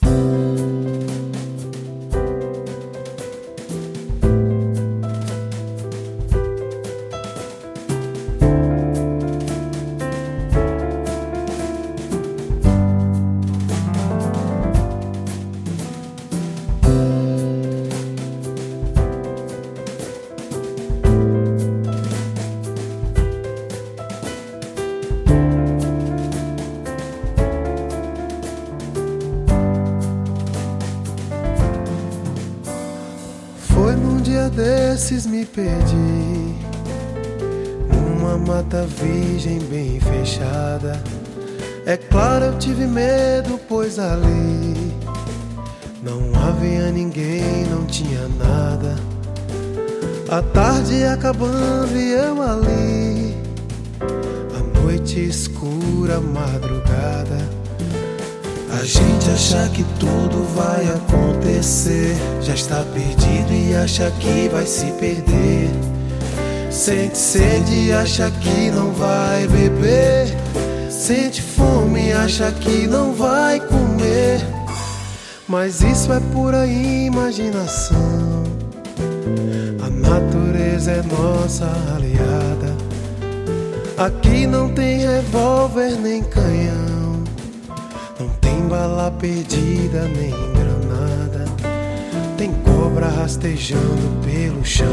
Foi num dia desses me perdi, numa mata virgem bem fechada. É claro eu tive medo, pois ali não havia ninguém, não tinha nada. A tarde acabando e eu ali, a noite escura, madrugada. A gente acha que tudo vai acontecer, já está perdido e acha que vai se perder. Sente sede e acha que não vai beber, sente fome e acha que não vai comer. Mas isso é pura imaginação, a natureza é nossa aliada. Aqui não tem revólver nem canhão, não tem bala perdida nem granada. Tem cobra rastejando pelo chão,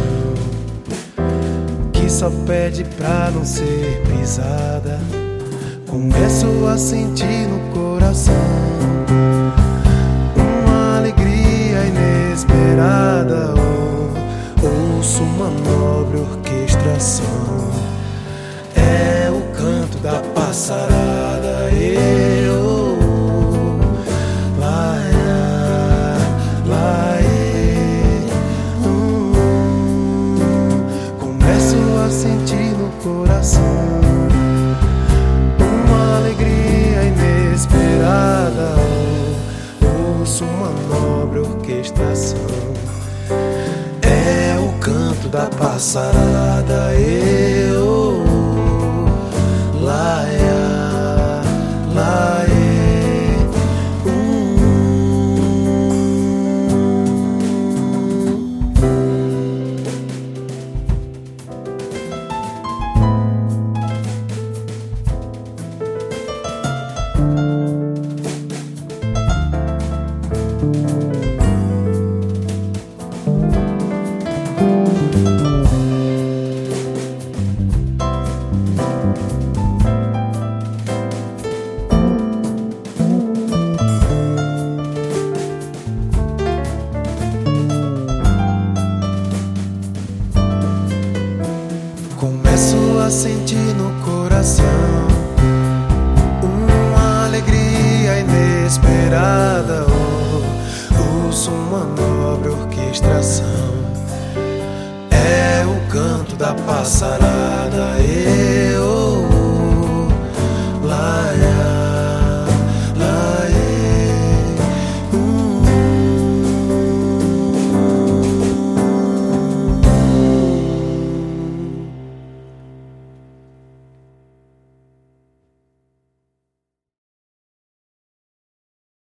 que só pede pra não ser pisada. Começo a sentir no coração uma alegria inesperada. Ouço uma nobre orquestração, é o canto da passarada. Começo a sentir no coração uma alegria inesperada. Ouço uma nobre orquestração, é o canto da passarada. Começo a sentir no coração uma alegria inesperada. Ouço uma nobre orquestração, é o canto da passarada.